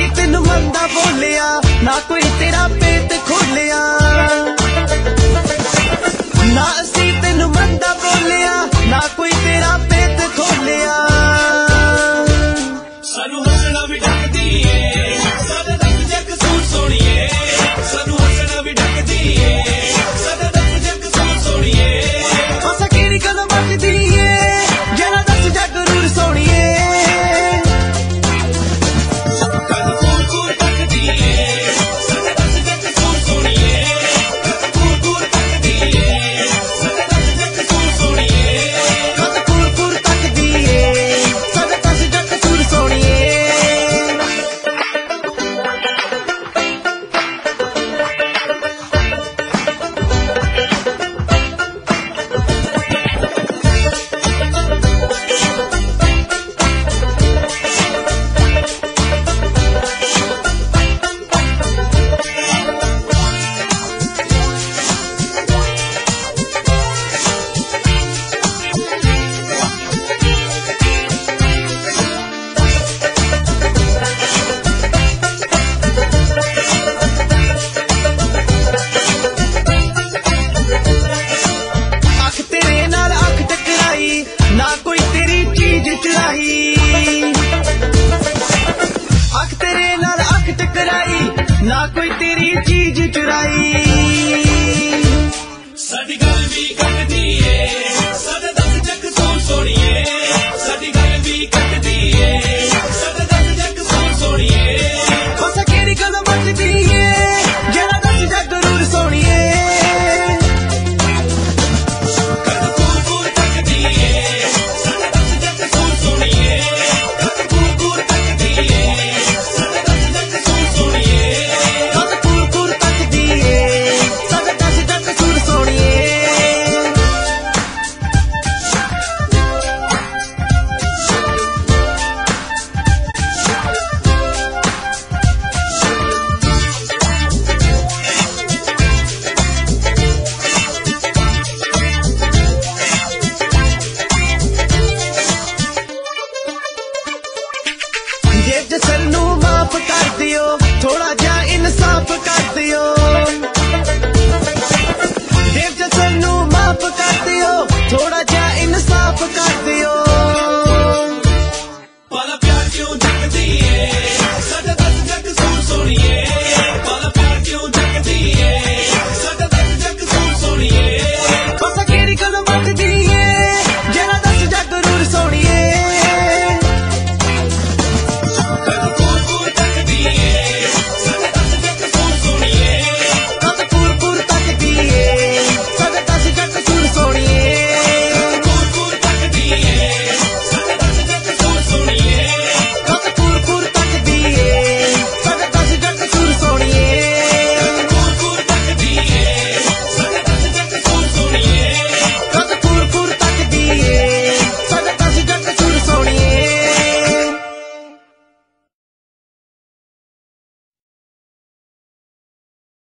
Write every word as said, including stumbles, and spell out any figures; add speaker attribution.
Speaker 1: तेनू मंदा बोलिया ना कोई तेरा पेट खोलिया ना असी तेनू मंदा बोलिया ना कोई तेरा पेट खोलिया
Speaker 2: सानू हसना भी ढकदी है साडा रब दा कसूर सोहणीए सानू हसना भी ढकदी है साडा रब दा कसूर सोहणीए
Speaker 1: असा केड़ी गल मचदी है जरा दस जा गरूर सोहणीए
Speaker 2: कद कूर कूर तकदी है साडा रब दा कसूर सोहणीए कद कूर कूर तकदी है साडा रब दा कसूर सोहणीए
Speaker 1: कद कूर कूर तकदी है साडा दस जा कसूर सोहणीए ना कोई तेरी चीज चुराई अख तेरे नाल अख टकराई ना कोई तेरी चीज चुराई।